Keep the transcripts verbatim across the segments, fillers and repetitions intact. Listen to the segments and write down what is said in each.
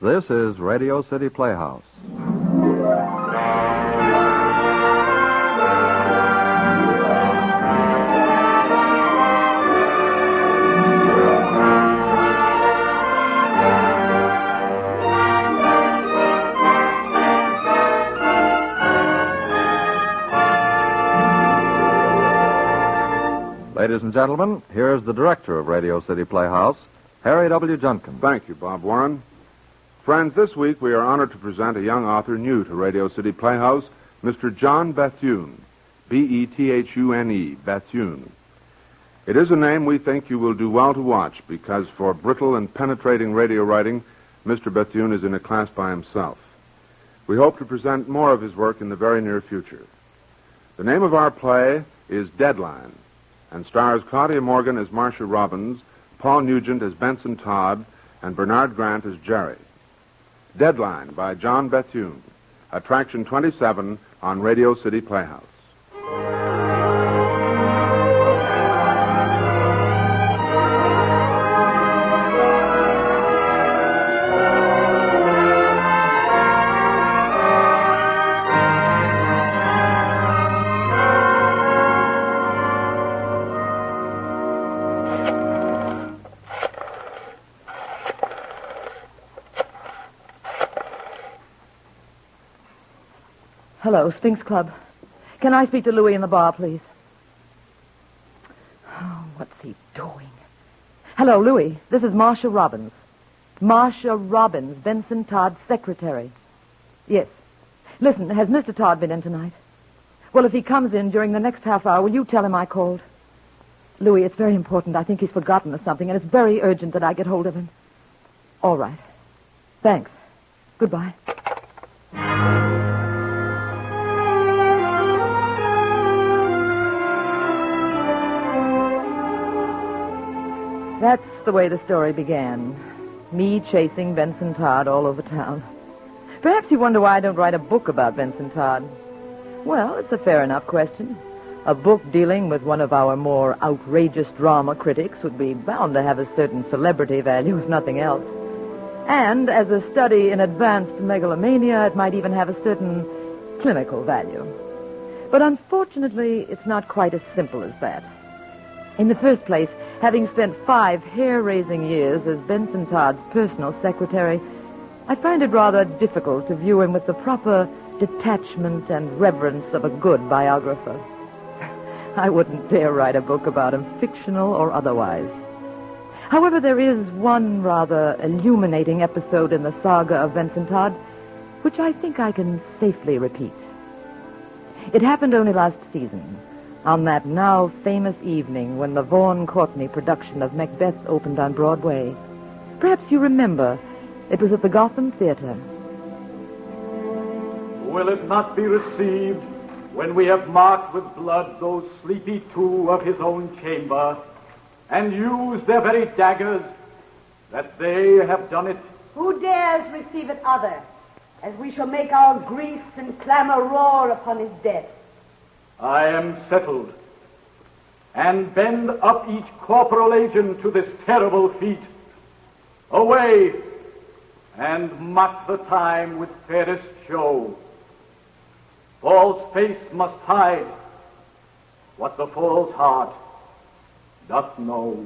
This is Radio City Playhouse. Ladies and gentlemen, here's the director of Radio City Playhouse, Harry W. Junkin. Thank you, Bob Warren. Friends, this week we are honored to present a young author new to Radio City Playhouse, Mister John Bethune, B E T H U N E, Bethune. It is a name we think you will do well to watch because for brittle and penetrating radio writing, Mister Bethune is in a class by himself. We hope to present more of his work in the very near future. The name of our play is Deadline, and stars Claudia Morgan as Marcia Robbins, Paul Nugent as Benson Todd, and Bernard Grant as Jerry. Deadline by John Bethune, Attraction twenty-seven on Radio City Playhouse. Hello, Sphinx Club. Can I speak to Louis in the bar, please? Oh, what's he doing? Hello, Louis. This is Marcia Robbins. Marcia Robbins, Benson Todd's secretary. Yes. Listen, has Mister Todd been in tonight? Well, if he comes in during the next half hour, will you tell him I called? Louis, it's very important. I think he's forgotten or something, and it's very urgent that I get hold of him. All right. Thanks. Goodbye. That's the way the story began. Me chasing Benson Todd all over town. Perhaps you wonder why I don't write a book about Benson Todd. Well, it's a fair enough question. A book dealing with one of our more outrageous drama critics would be bound to have a certain celebrity value, if nothing else. And as a study in advanced megalomania, it might even have a certain clinical value. But unfortunately, it's not quite as simple as that. In the first place, having spent five hair-raising years as Benson Todd's personal secretary, I find it rather difficult to view him with the proper detachment and reverence of a good biographer. I wouldn't dare write a book about him, fictional or otherwise. However, there is one rather illuminating episode in the saga of Benson Todd, which I think I can safely repeat. It happened only last season, on that now famous evening when the Vaughan Courtney production of Macbeth opened on Broadway. Perhaps you remember, it was at the Gotham Theater. Will it not be received when we have marked with blood those sleepy two of his own chamber, and used their very daggers, that they have done it? Who dares receive it other, as we shall make our griefs and clamor roar upon his death? I am settled, and bend up each corporal agent to this terrible feat. Away, and mock the time with fairest show. False face must hide what the false heart doth know.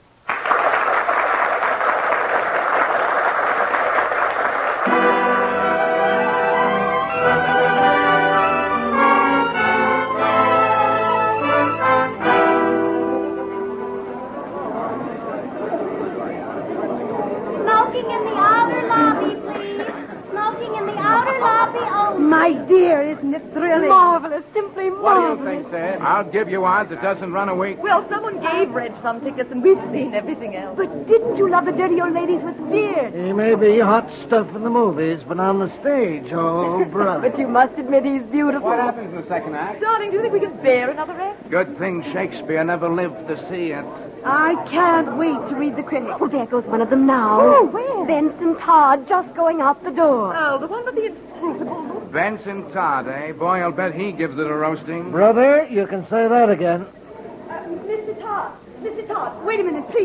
I'll give you odds it doesn't run a week. Well, someone gave Reg some tickets, and we've seen everything else. But didn't you love the dirty old ladies with beards? He may be hot stuff in the movies, but on the stage, oh, brother. But you must admit he's beautiful. What happens in the second act? Darling, do you think we can bear another act? Good thing Shakespeare never lived to see it. I can't wait to read the critics. Oh, there goes one of them now. Oh, where? Benson Todd just going out the door. Oh, the one with the inscrutable look. Benson Todd, eh? Boy, I'll bet he gives it a roasting. Brother, you can say that again. Uh, Mister Todd, Mister Todd, wait a minute, please.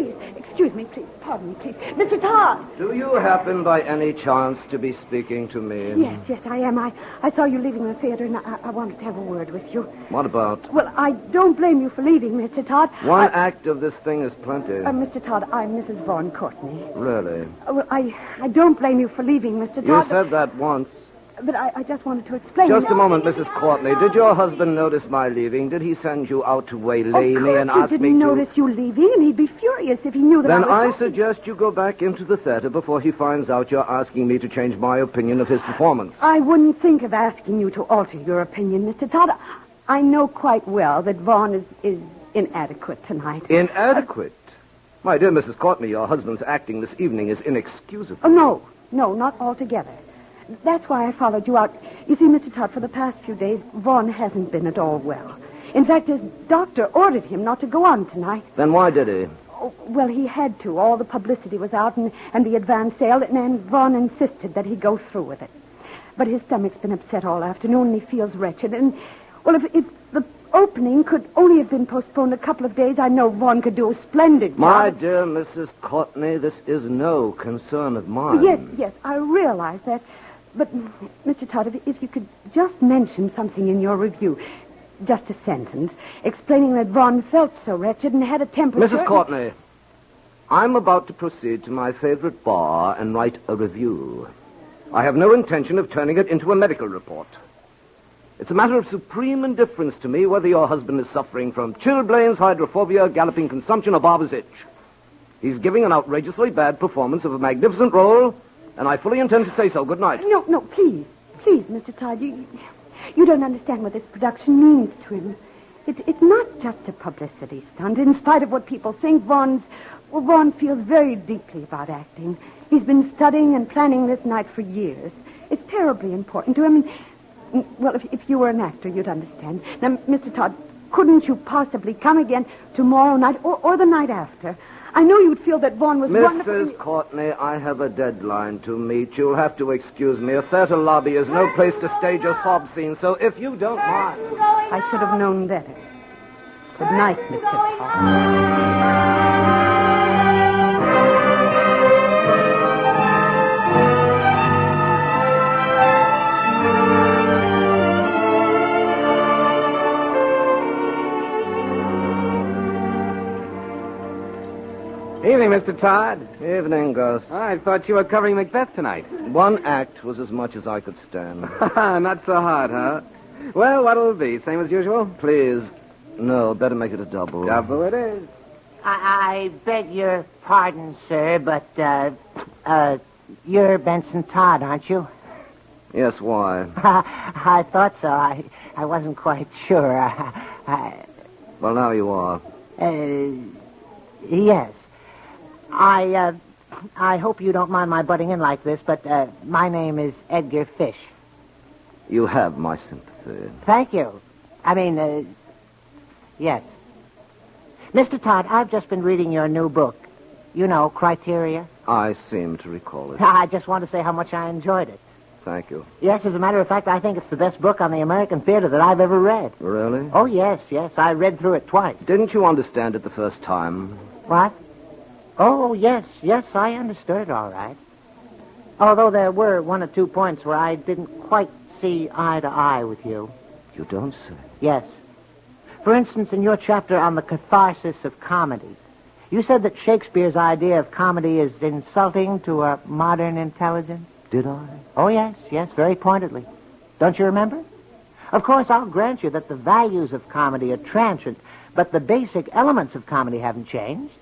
excuse me, please. Pardon me, please. Mister Todd. Do you happen by any chance to be speaking to me? Yes, yes, I am. I, I saw you leaving the theater, and I, I wanted to have a word with you. What about? Well, I don't blame you for leaving, Mister Todd. One I, act of this thing is plenty. Uh, Mister Todd, I'm Missus Vaughn Courtney. Really? Uh, well, I, I don't blame you for leaving, Mister Todd. You said that once. But I, I just wanted to explain. Just a moment, Missus Courtney. Did your husband notice my leaving? Did he send you out to waylay me and ask me to... Of course he didn't notice you leaving, and he'd be furious if he knew that then I was... I suggest you go back into the theater before he finds out you're asking me to change my opinion of his performance. I wouldn't think of asking you to alter your opinion, Mister Todd. I know quite well that Vaughn is, is inadequate tonight. Inadequate? Uh, my dear Missus Courtney, your husband's acting this evening is inexcusable. Oh, no. No, not altogether. That's why I followed you out. You see, Mister Todd, for the past few days, Vaughn hasn't been at all well. In fact, his doctor ordered him not to go on tonight. Then why did he? Oh, well, he had to. All the publicity was out and, and the advance sale, and, and Vaughn insisted that he go through with it. But his stomach's been upset all afternoon, and he feels wretched. And, well, if, if the opening could only have been postponed a couple of days, I know Vaughn could do a splendid job. My dear Missus Courtney, this is no concern of mine. Yes, yes, I realize that. But, Mister Todd, if, if you could just mention something in your review, just a sentence, explaining that Vaughn felt so wretched and had a temperature... Missus Courtney, I'm about to proceed to my favorite bar and write a review. I have no intention of turning it into a medical report. It's a matter of supreme indifference to me whether your husband is suffering from chilblains, hydrophobia, galloping consumption, or barber's itch. He's giving an outrageously bad performance of a magnificent role... And I fully intend to say so. Good night. No, no, please. Please, Mister Todd, you, you don't understand what this production means to him. It, it's not just a publicity stunt. In spite of what people think, Vaughn's, well, Vaughn feels very deeply about acting. He's been studying and planning this night for years. It's terribly important to him. And, well, if, if you were an actor, you'd understand. Now, Mister Todd, couldn't you possibly come again tomorrow night or, or the night after? I know you'd feel that Vaughn was Missus wonderful... Missus Courtney, I have a deadline to meet. You'll have to excuse me. A theater lobby is no place to stage a sob scene, so if you don't mind... I should have known better. Good night, Mister Todd. Evening, Mister Todd. Evening, Gus. I thought you were covering Macbeth tonight. One act was as much as I could stand. Not so hard, huh? Well, what'll it be? Same as usual? Please. No, better make it a double. Double it is. I, I beg your pardon, sir, but, uh, uh, you're Benson Todd, aren't you? Yes, why? I thought so. I, I wasn't quite sure. I, I, well, now you are. Uh, yes. I, uh, I hope you don't mind my butting in like this, but, uh, my name is Edgar Fish. You have my sympathy. Thank you. I mean, uh, yes. Mister Todd, I've just been reading your new book. You know, Criteria. I seem to recall it. I just want to say how much I enjoyed it. Thank you. Yes, as a matter of fact, I think it's the best book on the American theater that I've ever read. Really? Oh, yes, yes. I read through it twice. Didn't you understand it the first time? What? Oh, yes, yes, I understood it all right. Although there were one or two points where I didn't quite see eye to eye with you. You don't say? Yes. For instance, in your chapter on the catharsis of comedy, you said that Shakespeare's idea of comedy is insulting to a modern intelligence. Did I? Oh, yes, yes, very pointedly. Don't you remember? Of course, I'll grant you that the values of comedy are transient, but the basic elements of comedy haven't changed.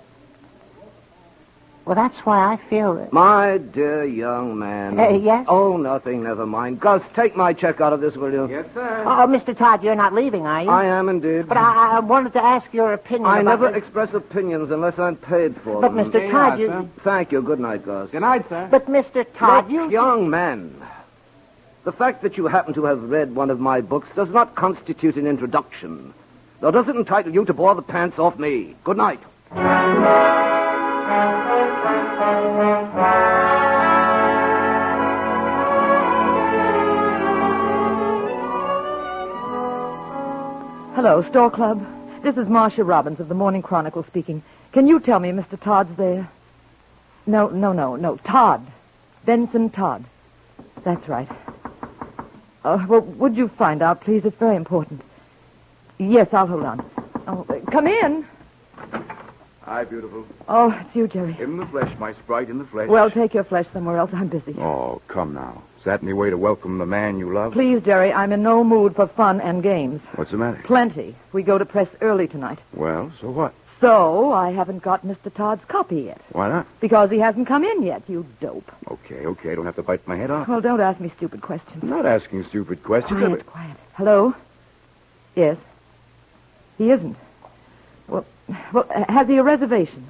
Well, that's why I feel that... My dear young man. Uh, yes? Oh, nothing, never mind. Gus, take my check out of this, will you? Yes, sir. Oh, Mister Todd, you're not leaving, are you? I am indeed. But I, I wanted to ask your opinion I about... never this. express opinions unless I'm paid for But, them. Mister Here you Todd, are, you... sir. Thank you. Good night, Gus. Good night, sir. But, Mister Todd, Look, you... young man, the fact that you happen to have read one of my books does not constitute an introduction, nor does it entitle you to bore the pants off me. Good night. Hello, Store Club. This is Marcia Robbins of the Morning Chronicle speaking. Can you tell me Mister Todd's there? No, no, no, no. Todd. Benson Todd. That's right. Uh, well, would you find out, please? It's very important. Yes, I'll hold on. Oh, uh, come in. Hi, beautiful. Oh, it's you, Jerry. In the flesh, my sprite, in the flesh. Well, take your flesh somewhere else. I'm busy. Oh, come now. Is that any way to welcome the man you love? Please, Jerry, I'm in no mood for fun and games. What's the matter? Plenty. We go to press early tonight. Well, so what? So, I haven't got Mister Todd's copy yet. Why not? Because he hasn't come in yet, you dope. Okay, okay. I don't have to bite my head off. Well, don't ask me stupid questions. I'm not asking stupid questions. Quiet, quiet. Hello? Yes. He isn't. Well, well, has he a reservation?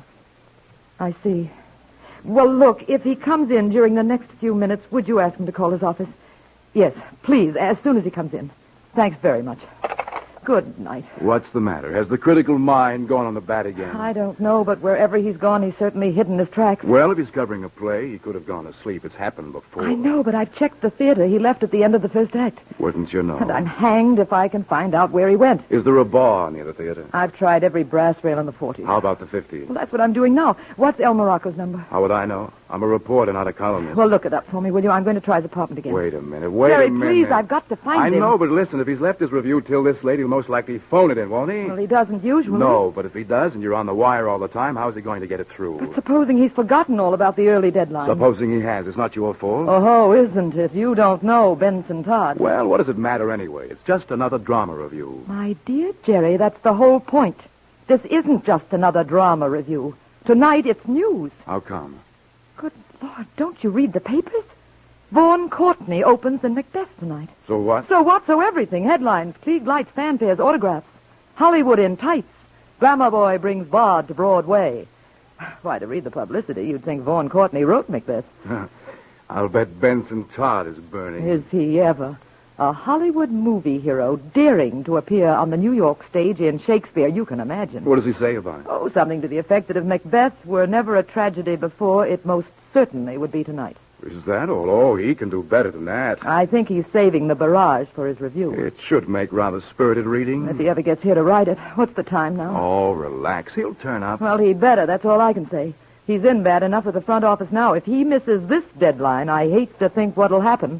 I see. Well, look, if he comes in during the next few minutes, would you ask him to call his office? Yes, please, as soon as he comes in. Thanks very much. Good night. What's the matter? Has the critical mind gone on the bat again? I don't know, but wherever he's gone, he's certainly hidden his tracks. Well, if he's covering a play, he could have gone to sleep. It's happened before. I know, but I've checked the theater. He left at the end of the first act. Wouldn't you know? And I'm hanged if I can find out where he went. Is there a bar near the theater? I've tried every brass rail in the forties. How about the fifties? Well, that's what I'm doing now. What's El Morocco's number? How would I know? I'm a reporter, not a columnist. Well, look it up for me, will you? I'm going to try his apartment again. Wait a minute. Wait Jerry, a minute. please, I've got to find I him. know, but listen, if he's left his review till this late, he'll most likely phone it in, won't he? Well, he doesn't usually. No, but if he does and you're on the wire all the time, how's he going to get it through? But supposing he's forgotten all about the early deadline. Supposing he has. It's not your fault. Oh, isn't it? You don't know Benson Todd. Well, what does it matter anyway? It's just another drama review. My dear Jerry, that's the whole point. This isn't just another drama review. Tonight it's news. How come? Good Lord, don't you read the papers? Vaughn Courtney opens in Macbeth tonight. So what? So what? So everything. Headlines, Klieg lights, fanfares, autographs. Hollywood in tights. Grammar Boy brings Bard to Broadway. Why, to read the publicity, you'd think Vaughn Courtney wrote Macbeth. I'll bet Benson Todd is burning. Is he ever? A Hollywood movie hero daring to appear on the New York stage in Shakespeare, you can imagine. What does he say about it? Oh, something to the effect that if Macbeth were never a tragedy before, it most certainly would be tonight. Is that all? Oh, he can do better than that. I think he's saving the barrage for his review. It should make rather spirited reading. If he ever gets here to write it. What's the time now? Oh, relax. He'll turn up. Well, he'd better. That's all I can say. He's in bad enough with the front office now. If he misses this deadline, I hate to think what'll happen.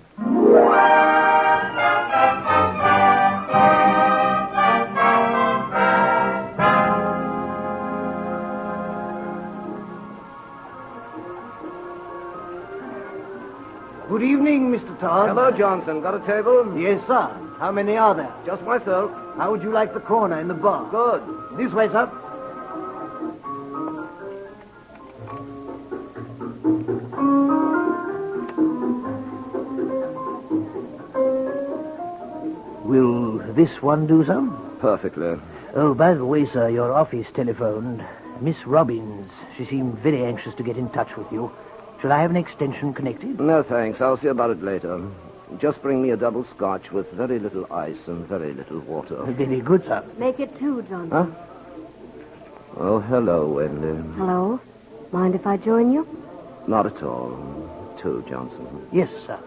Good evening, Mister Todd. Hello, Johnson. Got a table? Yes, sir. How many are there? Just myself. How would you like the corner in the bar? Good. This way, sir. Will this one do, sir? Perfectly. Oh, by the way, sir, your office telephoned. Miss Robbins. She seemed very anxious to get in touch with you. Should I have an extension connected? No, thanks. I'll see about it later. Just bring me a double scotch with very little ice and very little water. Very good, sir. Make it two, Johnson. Huh? Oh, hello, Wendy. Hello. Mind if I join you? Not at all. Two, Johnson. Yes, sir.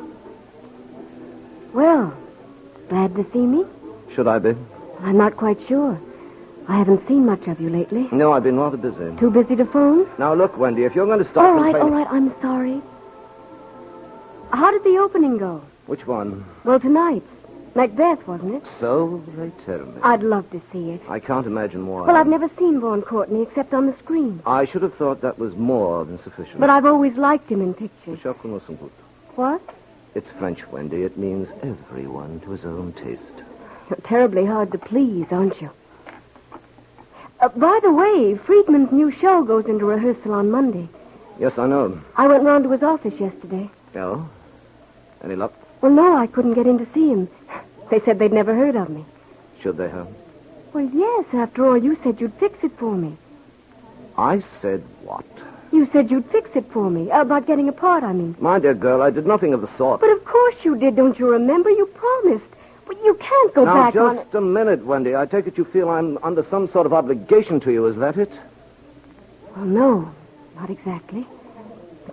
Well, glad to see me? Should I be? I'm not quite sure. I haven't seen much of you lately. No, I've been rather busy. Too busy to phone? Now, look, Wendy, if you're going to stop All right, complaining... all right, I'm sorry. How did the opening go? Which one? Well, tonight's. Macbeth, wasn't it? So they tell me. I'd love to see it. I can't imagine why. Well, I've never seen Vaughn Courtney except on the screen. I should have thought that was more than sufficient. But I've always liked him in pictures. What? It's French, Wendy. It means everyone to his own taste. You're terribly hard to please, aren't you? Uh, by the way, Friedman's new show goes into rehearsal on Monday. Yes, I know. I went round to his office yesterday. Oh? Any luck? Well, no, I couldn't get in to see him. They said they'd never heard of me. Should they have? Well, yes, after all, you said you'd fix it for me. I said what? You said you'd fix it for me. Uh, about getting a part, I mean. My dear girl, I did nothing of the sort. But of course you did, don't you remember? You promised. But you can't go now, back just on it. a minute, Wendy. I take it you feel I'm under some sort of obligation to you, is that it? Well, no, not exactly. But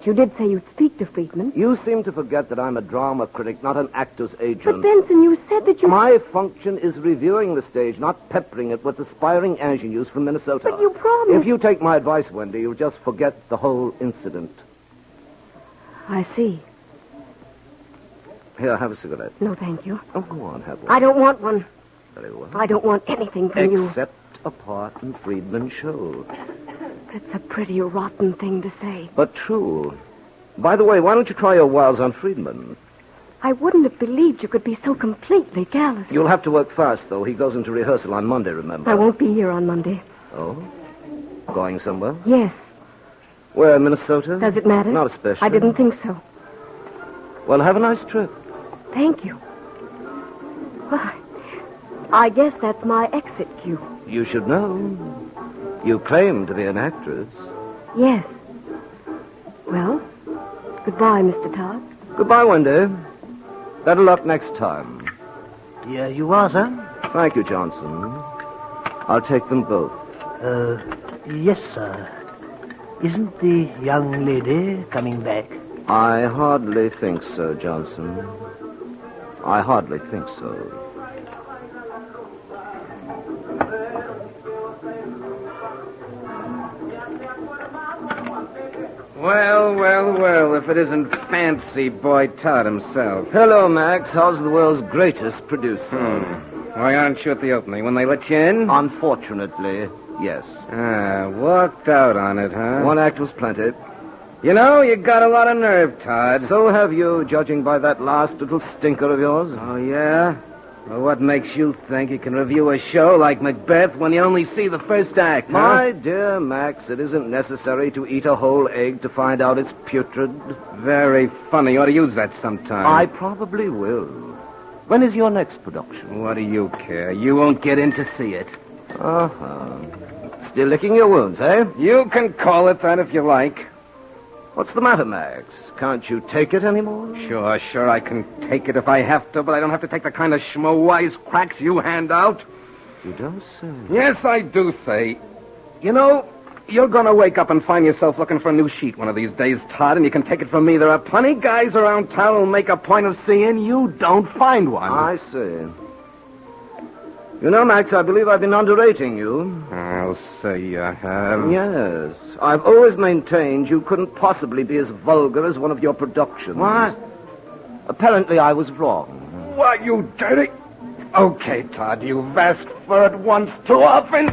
you did say you'd speak to Friedman. You seem to forget that I'm a drama critic, not an actor's agent. But, Benson, you said that you... My function is reviewing the stage, not peppering it with aspiring ingenues from Minnesota. But you promised... If you take my advice, Wendy, you'll just forget the whole incident. I see. Here, have a cigarette. No, thank you. Oh, go on, have one. I don't want one. Very well. I don't want anything from you. Except a part in Friedman's show. That's a pretty rotten thing to say. But true. By the way, why don't you try your wiles on Friedman? I wouldn't have believed you could be so completely callous. You'll have to work fast, though. He goes into rehearsal on Monday, remember? I won't be here on Monday. Oh? Going somewhere? Yes. Where, Minnesota? Does it matter? Not especially. I didn't think so. Well, have a nice trip. Thank you. Well, I guess that's my exit cue. You should know. You claim to be an actress. Yes. Well, goodbye, Mister Todd. Goodbye, Wendy. Better luck next time. Here you are, sir. Thank you, Johnson. I'll take them both. Uh, yes, sir. Isn't the young lady coming back? I hardly think so, Johnson. I hardly think so. Well, well, well, if it isn't Fancy Boy Todd himself. Hello, Max. How's the world's greatest producer? Hmm. Why aren't you at the opening? When they let you in? Unfortunately, yes. Ah, walked out on it, huh? One act was plenty. You know, you got a lot of nerve, Todd. So have you, judging by that last little stinker of yours. Oh, yeah? Well, what makes you think you can review a show like Macbeth when you only see the first act, huh? My dear Max, it isn't necessary to eat a whole egg to find out it's putrid. Very funny. You ought to use that sometime. I probably will. When is your next production? What do you care? You won't get in to see it. Uh-huh. Still licking your wounds, eh? You can call it that if you like. What's the matter, Max? Can't you take it anymore? Sure, sure, I can take it if I have to, but I don't have to take the kind of schmo-wise cracks you hand out. You don't say. Yes, I do say. You know, you're going to wake up and find yourself looking for a new sheet one of these days, Todd, and you can take it from me. There are plenty guys around town who'll make a point of seeing you don't find one. I see. You know, Max, I believe I've been underrating you. I'll say you have. Yes. I've always maintained you couldn't possibly be as vulgar as one of your productions. What? Apparently I was wrong. What, you dirty... Okay, Todd, you've asked for it once too often.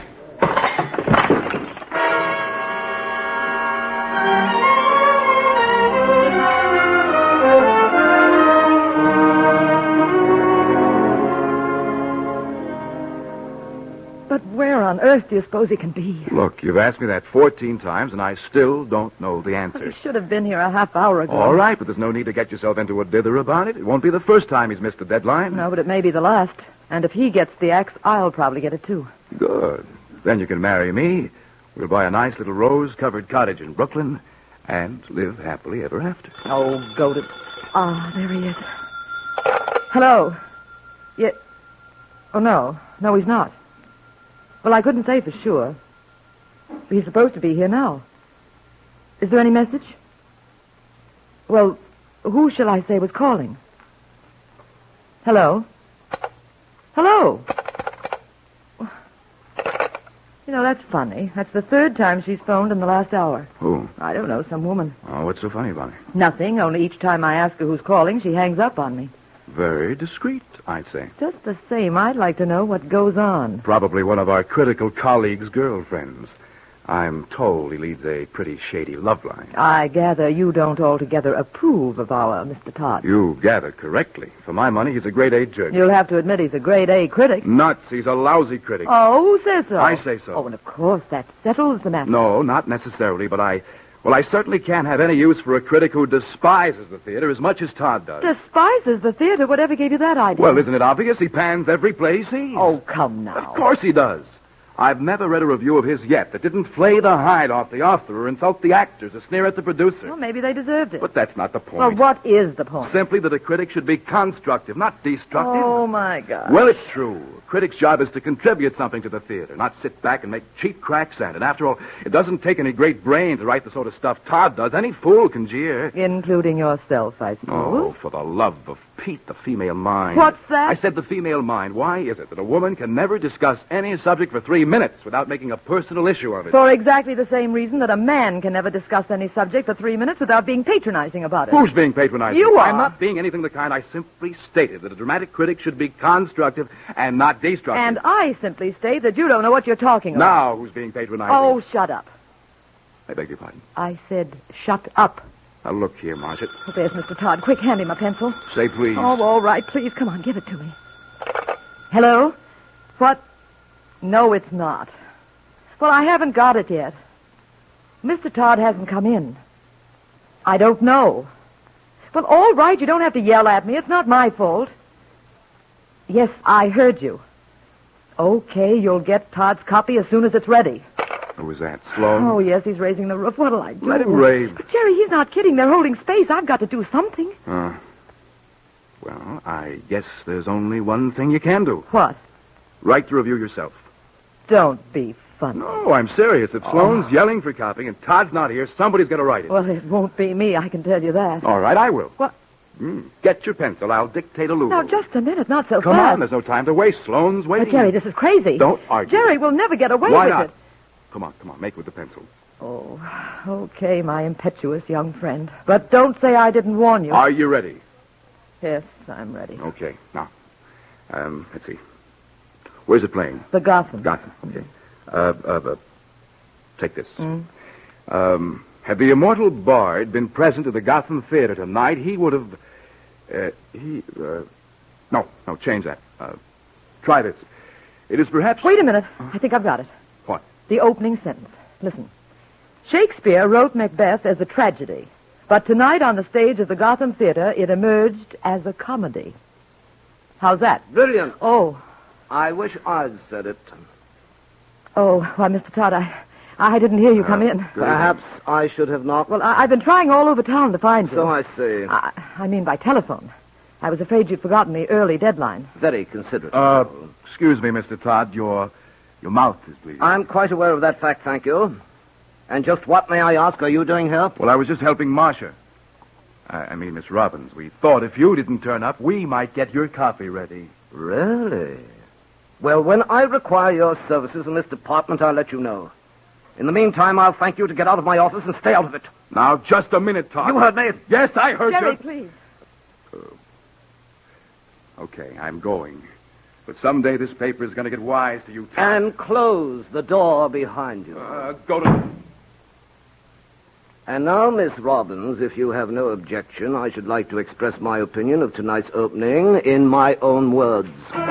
But where on earth do you suppose he can be? Look, you've asked me that fourteen times, and I still don't know the answer. He should have been here a half hour ago. All right, but there's no need to get yourself into a dither about it. It won't be the first time he's missed the deadline. No, but it may be the last. And if he gets the axe, I'll probably get it, too. Good. Then you can marry me. We'll buy a nice little rose-covered cottage in Brooklyn and live happily ever after. Oh, go to... Ah, there he is. Hello. Yeah. Oh, no. No, he's not. Well, I couldn't say for sure. But he's supposed to be here now. Is there any message? Well, who shall I say was calling? Hello? Hello? You know, that's funny. That's the third time she's phoned in the last hour. Who? I don't know, some woman. Oh, what's so funny about it? Nothing, only each time I ask her who's calling, she hangs up on me. Very discreet, I'd say. Just the same, I'd like to know what goes on. Probably one of our critical colleagues' girlfriends. I'm told he leads a pretty shady love life. I gather you don't altogether approve of our Mister Todd. You gather correctly. For my money, he's a grade-A jerk. You'll have to admit he's a grade-A critic. Nuts. He's a lousy critic. Oh, who says so? I say so. Oh, and of course, that settles the matter. No, not necessarily, but I... Well, I certainly can't have any use for a critic who despises the theater as much as Todd does. Despises the theater? Whatever gave you that idea? Well, isn't it obvious? He pans every play he sees. Oh, come now. Of course he does. I've never read a review of his yet that didn't flay the hide off the author or insult the actors or sneer at the producer. Well, maybe they deserved it. But that's not the point. Well, what is the point? Simply that a critic should be constructive, not destructive. Oh, my God. Well, it's true. A critic's job is to contribute something to the theater, not sit back and make cheap cracks at it. After all, it doesn't take any great brain to write the sort of stuff Todd does. Any fool can jeer. Including yourself, I suppose. Oh, for the love of Pete, the female mind. What's that? I said the female mind. Why is it that a woman can never discuss any subject for three minutes without making a personal issue of it? For exactly the same reason that a man can never discuss any subject for three minutes without being patronizing about it. Who's being patronizing? You are. I'm not being anything of the kind. I simply stated that a dramatic critic should be constructive and not destructive. And I simply state that you don't know what you're talking about. Now, who's being patronizing? Oh, shut up. I beg your pardon. I said shut up. Now, look here, Marcia. Oh, there's Mister Todd. Quick, hand him a pencil. Say please. Oh, all right. Please, come on, give it to me. Hello? What? No, it's not. Well, I haven't got it yet. Mister Todd hasn't come in. I don't know. Well, all right, you don't have to yell at me. It's not my fault. Yes, I heard you. Okay, you'll get Todd's copy as soon as it's ready. Who was that, Sloan? Oh, yes, he's raising the roof. What'll I do? Let him rave. But, Jerry, he's not kidding. They're holding space. I've got to do something. Uh, well, I guess there's only one thing you can do. What? Write the review yourself. Don't be funny. No, I'm serious. If Sloan's oh. yelling for copy and Todd's not here, somebody's going to write it. Well, it won't be me, I can tell you that. All right, I will. What? Mm. Get your pencil. I'll dictate a loop. Now, just a minute, not so Come fast. on, there's no time to waste. Sloan's waiting. But, Jerry, this is crazy. Don't argue. Jerry, we'll never get away Why with not? it. Come on, come on, make with the pencil. Oh, okay, my impetuous young friend. But don't say I didn't warn you. Are you ready? Yes, I'm ready. Okay, now, um, let's see. Where's it playing? The Gotham. Gotham, okay. Uh, uh, uh take this. Mm. Um, had the immortal Bard been present at the Gotham Theater tonight, he would have... Uh, he, uh... No, no, change that. Uh, try this. It is perhaps... Wait a minute. I think I've got it. What? The opening sentence. Listen. Shakespeare wrote Macbeth as a tragedy, but tonight on the stage of the Gotham Theater, it emerged as a comedy. How's that? Brilliant. Oh. I wish I'd said it. Oh, why, Mister Todd, I, I didn't hear you uh, come in. Perhaps I should have not. Well, I, I've been trying all over town to find you. So I see. I, I mean by telephone. I was afraid you'd forgotten the early deadline. Very considerate. Uh, excuse me, Mister Todd. Your your mouth is bleeding. I'm quite aware of that fact, thank you. And just what, may I ask, are you doing here? Well, I was just helping Marcia. I, I mean, Miss Robbins. We thought if you didn't turn up, we might get your copy ready. Really? Well, when I require your services in this department, I'll let you know. In the meantime, I'll thank you to get out of my office and stay out of it. Now, just a minute, Todd. You heard me? Yes, I heard Jerry, you. please. Uh, okay, I'm going. But someday this paper is going to get wise to you, Todd. And close the door behind you. Uh, go to... And now, Miss Robbins, if you have no objection, I should like to express my opinion of tonight's opening in my own words.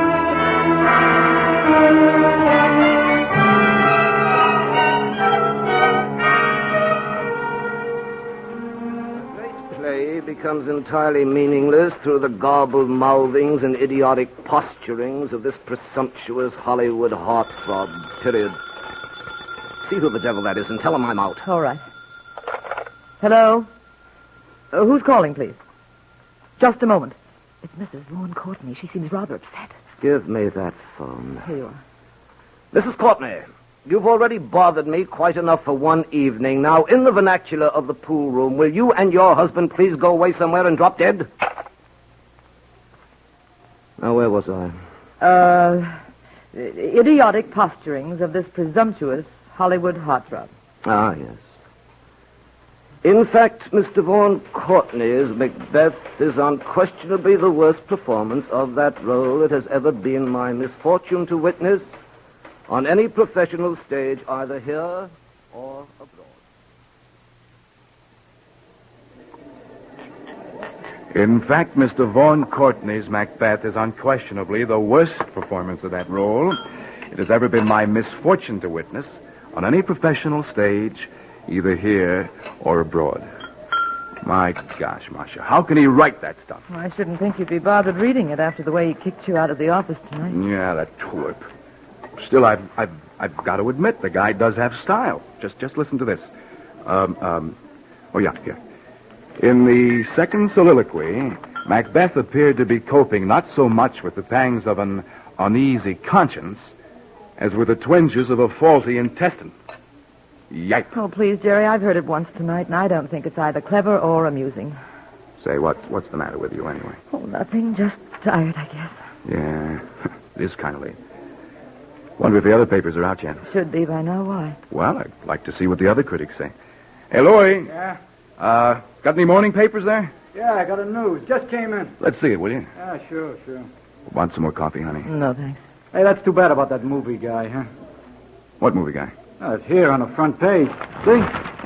The great play becomes entirely meaningless through the garbled mouthings and idiotic posturings of this presumptuous Hollywood heartthrob, period. See who the devil that is and tell him I'm out. All right. Hello? Uh, who's calling, please? Just a moment. It's Missus Vaughan Courtney. She seems rather upset. Give me that phone. Here you are. Missus Courtney, you've already bothered me quite enough for one evening. Now, in the vernacular of the pool room, will you and your husband please go away somewhere and drop dead? Now, where was I? Uh, idiotic posturings of this presumptuous Hollywood heartthrob. Ah, yes. In fact, Mister Vaughan Courtney's Macbeth is unquestionably the worst performance of that role it has ever been my misfortune to witness on any professional stage, either here or abroad. In fact, Mister Vaughan Courtney's Macbeth is unquestionably the worst performance of that role it has ever been my misfortune to witness on any professional stage, either here or abroad. My gosh, Marcia, how can he write that stuff? Well, I shouldn't think you'd be bothered reading it after the way he kicked you out of the office tonight. Yeah, that twerp. Still, I've, I've I've got to admit, the guy does have style. Just just listen to this. Um, um, oh, yeah, yeah. In the second soliloquy, Macbeth appeared to be coping not so much with the pangs of an uneasy conscience as with the twinges of a faulty intestine. Yipe. Oh, please, Jerry, I've heard it once tonight, and I don't think it's either clever or amusing. Say, what's, what's the matter with you, anyway? Oh, nothing. Just tired, I guess. Yeah, it is kind of late. Wonder if the other papers are out yet. Should be by now. Why? Well, I'd like to see what the other critics say. Hey, Louie. Yeah? Uh, got any morning papers there? Yeah, I got a news. Just came in. Let's see it, will you? Yeah, sure, sure. Want some more coffee, honey? No, thanks. Hey, that's too bad about that movie guy, huh? What movie guy? Oh, it's here on the front page. See?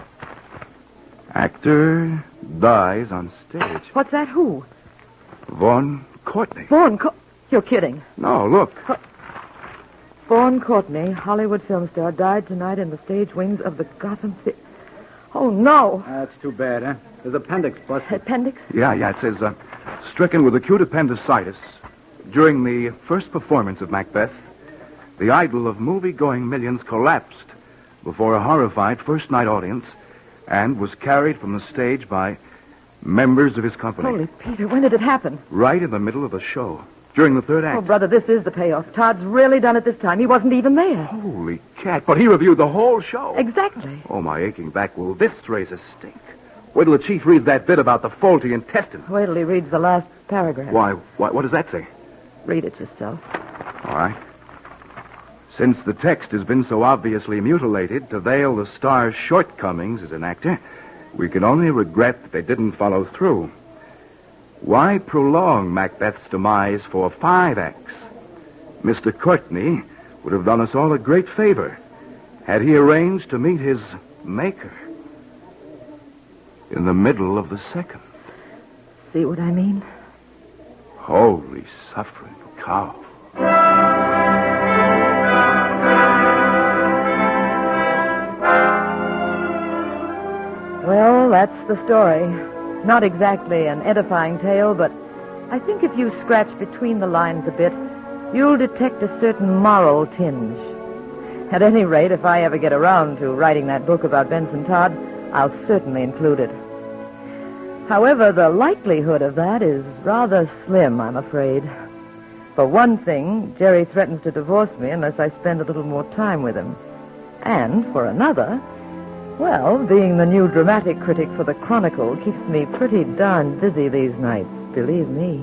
Actor dies on stage. What's that? Who? Vaughn Courtney. Vaughn Co- You're kidding. No, look. Vaughn Courtney, Hollywood film star, died tonight in the stage wings of the Gotham Theater. Oh, no. That's too bad, huh? There's appendix busted. Appendix? Yeah, yeah, it says, uh, stricken with acute appendicitis during the first performance of Macbeth, the idol of movie-going millions collapsed before a horrified first-night audience and was carried from the stage by members of his company. Holy Peter, when did it happen? Right in the middle of the show, during the third act. Oh, brother, this is the payoff. Todd's really done it this time. He wasn't even there. Holy cat, but he reviewed the whole show. Exactly. Oh, my aching back. Will this raise a stink? Wait till the chief reads that bit about the faulty intestine. Wait till he reads the last paragraph. Why, why what does that say? Read it yourself. All right. Since the text has been so obviously mutilated to veil the star's shortcomings as an actor, we can only regret that they didn't follow through. Why prolong Macbeth's demise for five acts? Mister Courtney would have done us all a great favor had he arranged to meet his maker in the middle of the second. See what I mean? Holy suffering cow. Well, that's the story. Not exactly an edifying tale, but I think if you scratch between the lines a bit, you'll detect a certain moral tinge. At any rate, if I ever get around to writing that book about Benson Todd, I'll certainly include it. However, the likelihood of that is rather slim, I'm afraid. For one thing, Jerry threatens to divorce me unless I spend a little more time with him. And for another, well, being the new dramatic critic for the Chronicle keeps me pretty darn busy these nights, believe me.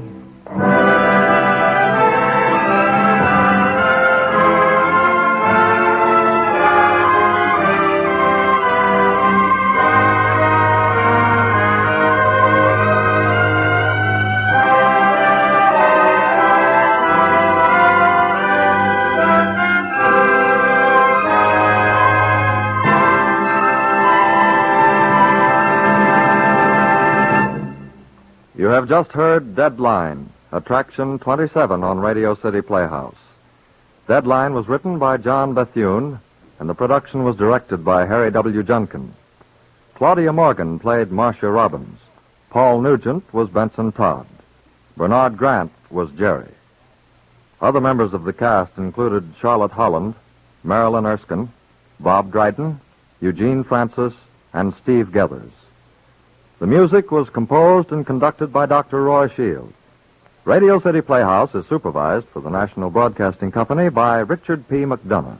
You have just heard Deadline, Attraction twenty-seven on Radio City Playhouse. Deadline was written by John Bethune, and the production was directed by Harry W. Junkin. Claudia Morgan played Marcia Robbins. Paul Nugent was Benson Todd. Bernard Grant was Jerry. Other members of the cast included Charlotte Holland, Marilyn Erskine, Bob Dryden, Eugene Francis, and Steve Gethers. The music was composed and conducted by Doctor Roy Shields. Radio City Playhouse is supervised for the National Broadcasting Company by Richard P. McDonough.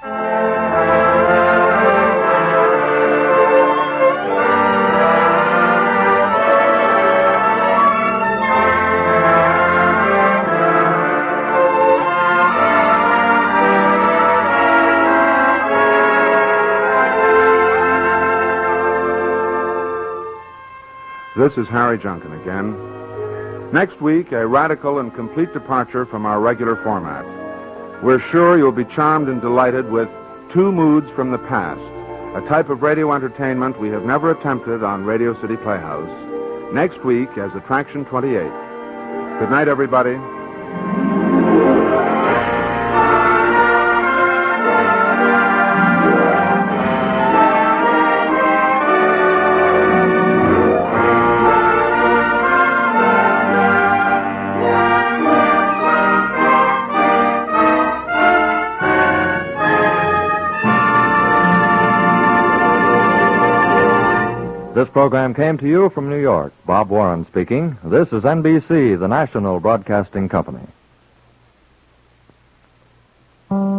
This is Harry Junkin again. Next week, a radical and complete departure from our regular format. We're sure you'll be charmed and delighted with Two Moods from the Past, a type of radio entertainment we have never attempted on Radio City Playhouse. Next week as Attraction twenty-eight. Good night, everybody. This program came to you from New York. Bob Warren speaking. This is N B C, the national broadcasting company.